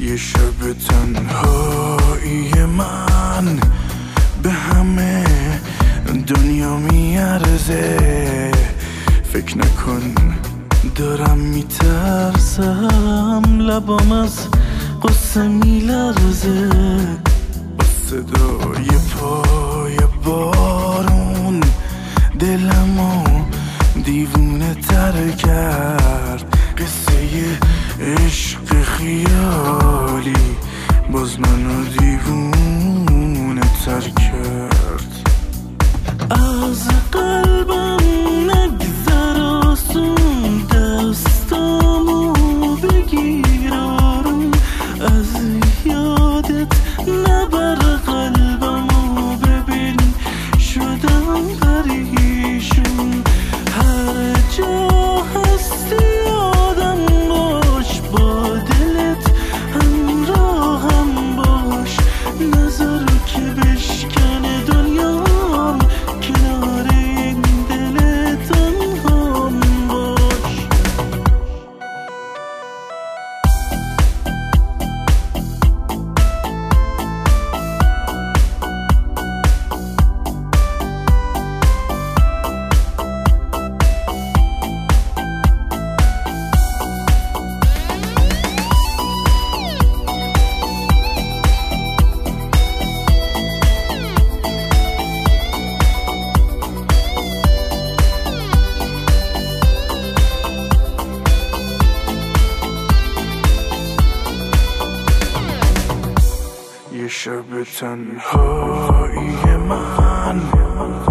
یه شب تنهایی من به همه دنیا میارزه. فکر نکن دارم میترسم، لبام از قصه میلرزه. با صدای پای بارون دلمو دیوونه تر کرد. قصه عشق خیالی باز منو دیوونه تر کرد. از قلبم نگذر آسون، دستامو بگیر آروم، از یادت نبر قلبمو، ببین شدم پریشون. هر جا هستی یادم باش، با دلت همراهم باش، نظر که بشکنه دنیام، کنار این دل تنهام باش. یه شب تنهایی من